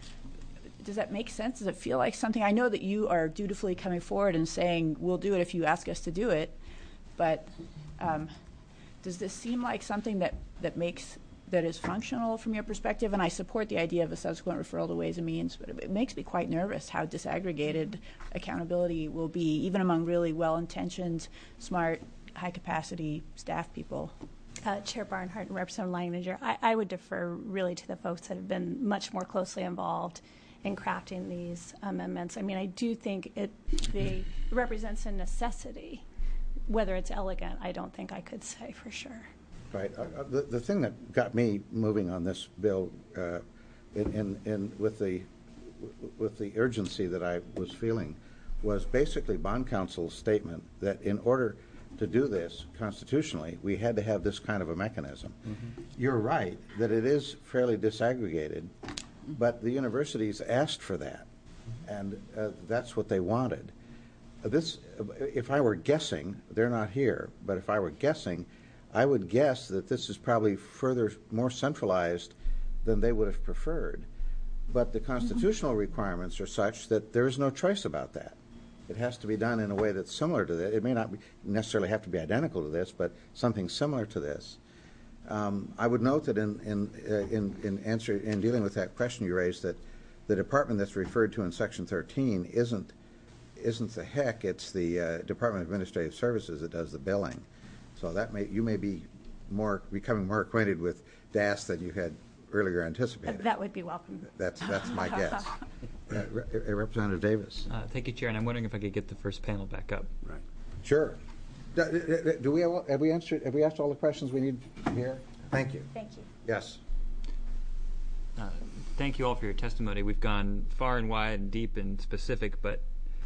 does that make sense? Does it feel like something? I know that you are dutifully coming forward and saying, we'll do it if you ask us to do it, but um, does this seem like something that, that makes that is functional from your perspective? And I support the idea of a subsequent referral to Ways and Means, but it, it makes me quite nervous how disaggregated accountability will be, even among really well-intentioned, smart, high-capacity staff people. Uh, Chair Barnhart and Representative Leininger, I, I would defer really to the folks that have been much more closely involved in crafting these amendments. I mean, I do think it, they, it represents a necessity. Whether it's elegant, I don't think I could say for sure. Right. Uh, the, the thing that got me moving on this bill, uh, in, in, in with the with the urgency that I was feeling, was basically Bond Council's statement that in order to do this constitutionally, we had to have this kind of a mechanism. Mm-hmm. You're right that it is fairly disaggregated, but the universities asked for that, and uh, that's what they wanted. Uh, this, if I were guessing, they're not here, but if I were guessing, I would guess that this is probably further more centralized than they would have preferred. But the constitutional requirements are such that there is no choice about that. It has to be done in a way that's similar to that. It may not be necessarily have to be identical to this, but something similar to this. Um, I would note that in in, uh, in in answer in dealing with that question you raised, that the department that's referred to in Section thirteen isn't isn't the H E C. It's the uh, Department of Administrative Services that does the billing. So that may you may be more becoming more acquainted with D A S than you had earlier anticipated. That would be welcome. That's that's my guess. Uh, Re- Representative Davis. Uh, thank you, Chair. And I'm wondering if I could get the first panel back up. Right. Sure. Do, do we have, have we answered? Have we asked all the questions we need here? Thank you. Thank you. Yes. Uh, thank you all for your testimony. We've gone far and wide and deep and specific, but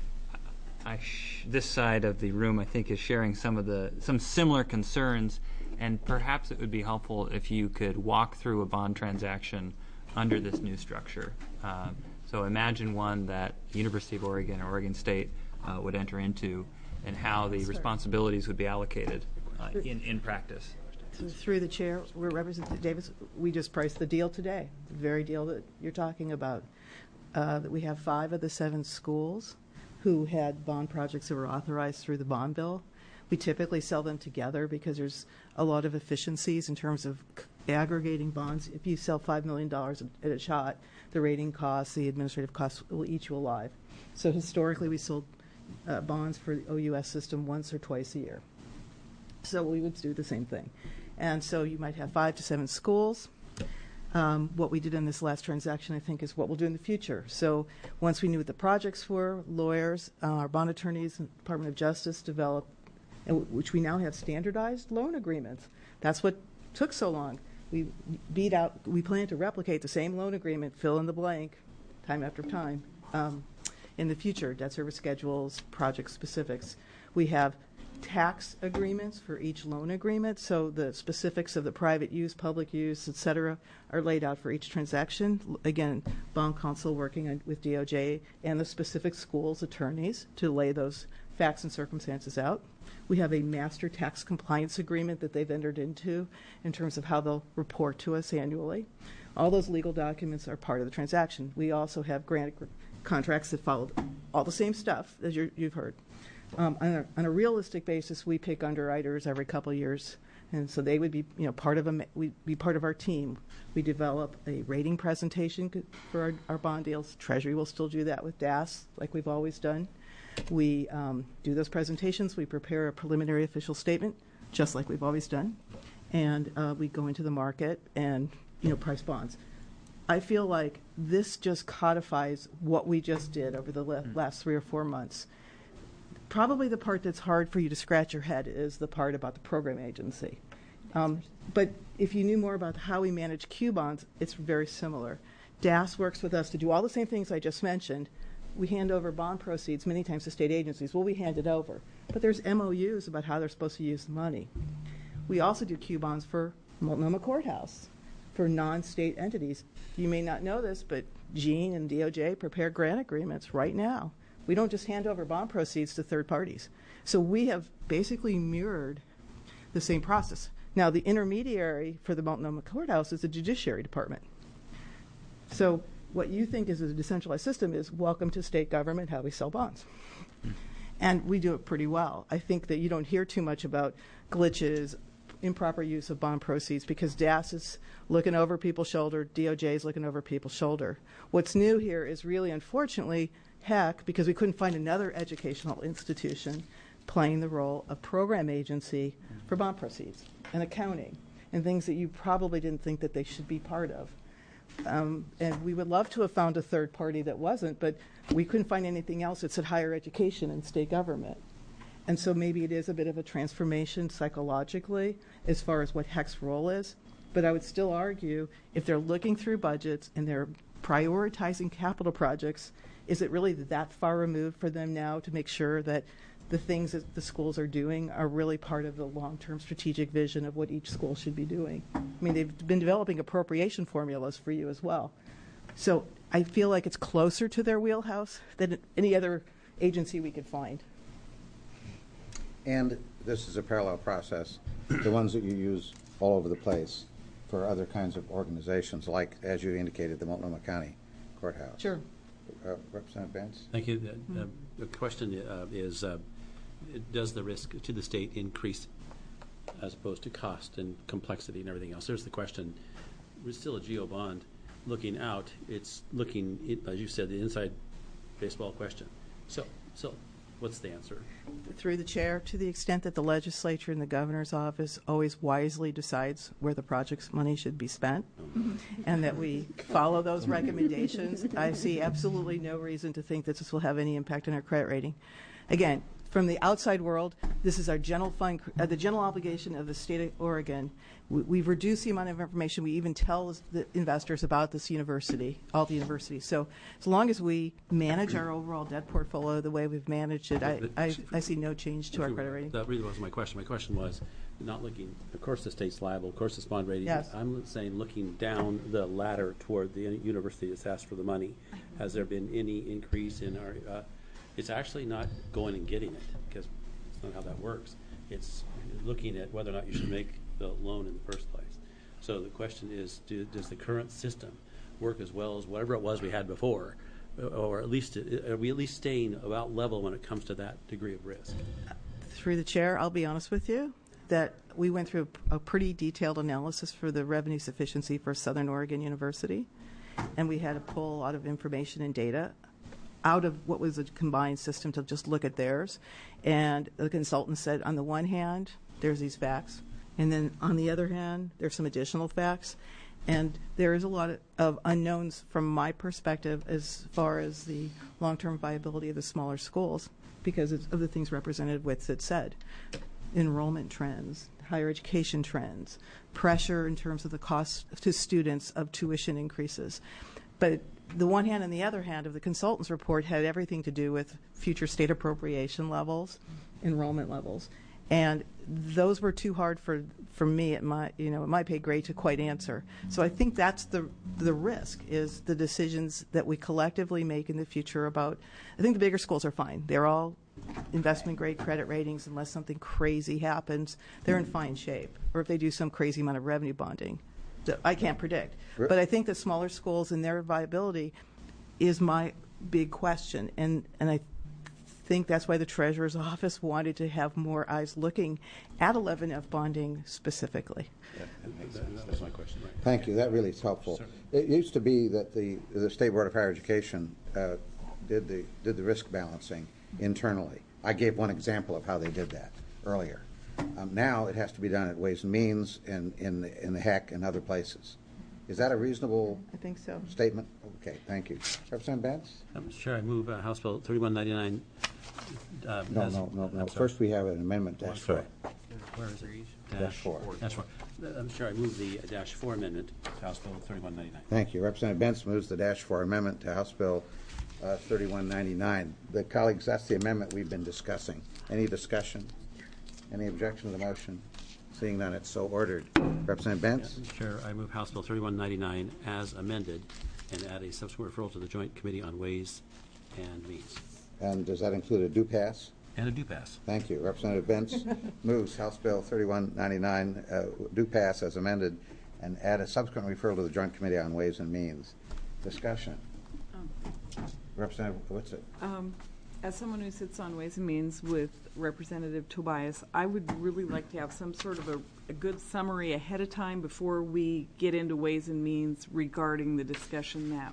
I sh- this side of the room, I think, is sharing some of the some similar concerns, and perhaps it would be helpful if you could walk through a bond transaction under this new structure. Uh, so imagine one that the University of Oregon or Oregon State uh, would enter into, and how the responsibilities would be allocated uh, in, in practice. Through the chair, we're Representative Davis. We just priced the deal today, the very deal that you're talking about. Uh, that we have five of the seven schools who had bond projects that were authorized through the bond bill. We typically sell them together because there's a lot of efficiencies in terms of aggregating bonds. If you sell five million dollars at a shot, the rating costs, the administrative costs will eat you alive. So historically, we sold uh, bonds for the O U S system once or twice a year. So we would do the same thing. And so you might have five to seven schools. Um, what we did in this last transaction, I think, is what we'll do in the future. So once we knew what the projects were, lawyers, uh, our bond attorneys, and Department of Justice developed, and w- which we now have standardized loan agreements. That's what took so long. We beat out, we plan to replicate the same loan agreement, fill in the blank, time after time, um, in the future, debt service schedules, project specifics. We have tax agreements for each loan agreement, so the specifics of the private use, public use, et cetera, are laid out for each transaction. L- Again, bond counsel working on, with D O J and the specific schools' attorneys to lay those facts and circumstances out. We have a master tax compliance agreement that they've entered into in terms of how they'll report to us annually. All those legal documents are part of the transaction. We also have grant gr- contracts that follow all the same stuff as you're, you've heard. Um, on, a, on a realistic basis, we pick underwriters every couple of years, and so they would be, you know, part of a we be part of our team. We develop a rating presentation c- for our, our bond deals. Treasury will still do that with D A S, like we've always done. We um, do those presentations. We prepare a preliminary official statement, just like we've always done, and uh, we go into the market and, you know, price bonds. I feel like this just codifies what we just did over the la- last three or four months. Probably the part that's hard for you to scratch your head is the part about the program agency. Um, but if you knew more about how we manage Q bonds, it's very similar. D A S works with us to do all the same things I just mentioned. We hand over bond proceeds many times to state agencies. Well, we hand it over. But there's M O Us about how they're supposed to use the money. We also do Q bonds for Multnomah Courthouse, for non-state entities. You may not know this, but Gene and D O J prepare grant agreements right now. We don't just hand over bond proceeds to third parties. So we have basically mirrored the same process. Now, the intermediary for the Multnomah Courthouse is the Judiciary Department. So what you think is a decentralized system is welcome to state government, how we sell bonds. And we do it pretty well. I think that you don't hear too much about glitches, improper use of bond proceeds, because D A S is looking over people's shoulder, D O J is looking over people's shoulder. What's new here is really, unfortunately, heck, because we couldn't find another educational institution playing the role of program agency for bond proceeds and accounting and things that you probably didn't think that they should be part of. Um, and we would love to have found a third party that wasn't, but we couldn't find anything else that said higher education and state government. And so maybe it is a bit of a transformation psychologically as far as what HEC's role is. But I would still argue if they're looking through budgets and they're prioritizing capital projects, is it really that far removed for them now to make sure that the things that the schools are doing are really part of the long-term strategic vision of what each school should be doing? I mean, they've been developing appropriation formulas for you as well. So I feel like it's closer to their wheelhouse than any other agency we could find. And this is a parallel process, the ones that you use all over the place for other kinds of organizations, like, as you indicated, the Multnomah County Courthouse. Sure. Uh, Representative Benz? Thank you. Uh, uh, The question uh, is, uh, does the risk to the state increase as opposed to cost and complexity and everything else? There's the question. It's still a geo bond. Looking out, it's looking, it, as you said, the inside baseball question. So, so what's the answer? Through the chair, to the extent that the legislature and the governor's office always wisely decides where the project's money should be spent, and that we follow those recommendations, I see absolutely no reason to think that this will have any impact on our credit rating. Again, from the outside world, this is our general fund, uh, the general obligation of the state of Oregon. We, we've reduced the amount of information we even tell the investors about this university, all the universities. So as long as we manage our overall debt portfolio the way we've managed it, I, I, I see no change to our credit rating. That really wasn't my question. My question was not looking, of course the state's liable, of course it's bond rating. Yes. I'm saying looking down the ladder toward the university that's asked for the money. Has there been any increase in our, uh, it's actually not going and getting it, because it's not how that works. It's looking at whether or not you should make the loan in the first place. So the question is, do, does the current system work as well as whatever it was we had before, or at least are we at least staying about level when it comes to that degree of risk? Through the chair, I'll be honest with you that we went through a pretty detailed analysis for the revenue sufficiency for Southern Oregon University, and we had to pull a lot of information and data. out of what was a combined system to just look at theirs. And the consultant said, on the one hand, there's these facts, and then on the other hand, there's some additional facts. And there is a lot of, of unknowns from my perspective as far as the long-term viability of the smaller schools because of the things Representative Witz had said. Enrollment trends, higher education trends, pressure in terms of the cost to students of tuition increases. But the one hand and the other hand of the consultant's report had everything to do with future state appropriation levels, enrollment levels. And those were too hard for, for me at my, you know, at my pay grade to quite answer. So I think that's the the risk is the decisions that we collectively make in the future about, I think the bigger schools are fine. They're all investment grade credit ratings unless something crazy happens. They're in fine shape. Or if they do some crazy amount of revenue bonding. that I can't predict. But I think the smaller schools and their viability is my big question. And, and I think that's why the Treasurer's Office wanted to have more eyes looking at eleven F bonding specifically. Yeah, that makes sense. That was my question. Right. Thank you. That really is helpful. Certainly. It used to be that the the State Board of Higher Education uh, did the did the risk balancing internally. I gave one example of how they did that earlier. Um, now it has to be done at Ways and Means and in the, in the H E C and other places. Is that a reasonable I think so. statement? Okay, thank you. Representative Betts? Um, Chair, I move uh, House Bill thirty-one ninety-nine. Uh, No, as- no, no, no. I'm sorry. First, we have an amendment dash four. Where is it? Dash four. Dash four. Uh, I'm sure I move the uh, dash four amendment to House Bill thirty-one ninety-nine. Thank you. Representative Bentz moves the dash four amendment to House Bill uh, thirty-one ninety-nine. The colleagues, that's the amendment we've been discussing. Any discussion? Any objection to the motion? Seeing none, it's so ordered. Representative Bentz? Yeah, Chair, I move House Bill thirty-one ninety-nine as amended and add a subsequent referral to the Joint Committee on Ways and Means. And does that include a do pass? And a do pass. Thank you. Representative Bentz moves House Bill thirty-one ninety-nine uh, do pass as amended and add a subsequent referral to the Joint Committee on Ways and Means. Discussion. Oh. Representative, what's it? Um, As someone who sits on Ways and Means with Representative Tobias, I would really like to have some sort of a, a good summary ahead of time before we get into Ways and Means regarding the discussion that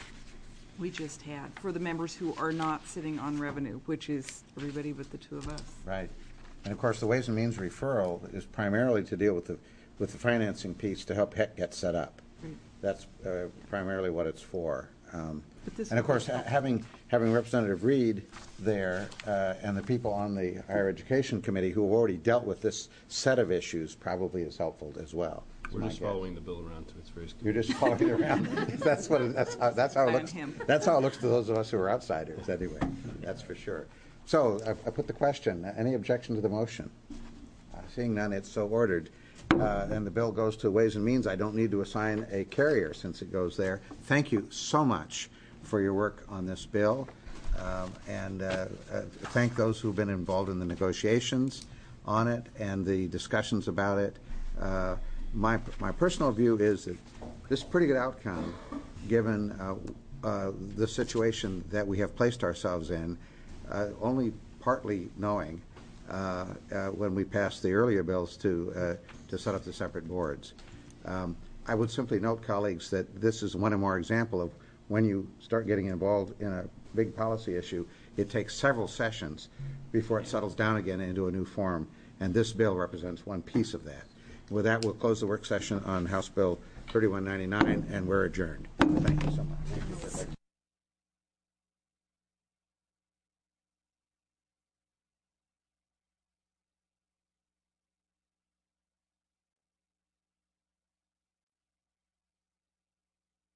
we just had for the members who are not sitting on revenue, which is everybody but the two of us. Right. And of course, the Ways and Means referral is primarily to deal with the, with the financing piece to help H E C get set up. Right. That's uh, primarily what it's for. Um, But this and of would course, be ha- helpful. having having Representative Reed there uh, and the people on the Higher Education Committee who have already dealt with this set of issues probably is helpful as well. is We're my just guess. following the bill around to its various. You're just following it around. That's what. It, that's how. That's how it Ban looks. him. That's how it looks to those of us who are outsiders, anyway. That's for sure. So I, I put the question. Any objection to the motion? Uh, seeing none, it's so ordered. Uh, and the bill goes to Ways and Means. I don't need to assign a carrier since it goes there. Thank you so much for your work on this bill, um, and uh, uh, thank those who've been involved in the negotiations on it and the discussions about it. Uh, my my personal view is that this is a pretty good outcome, given uh, uh, the situation that we have placed ourselves in. Uh, only partly knowing uh, uh, when we passed the earlier bills to uh, to set up the separate boards. Um, I would simply note, colleagues, that this is one more example of when you start getting involved in a big policy issue, it takes several sessions before it settles down again into a new form, and this bill represents one piece of that. With that, we'll close the work session on House Bill thirty-one ninety-nine, and we're adjourned. Thank you so much.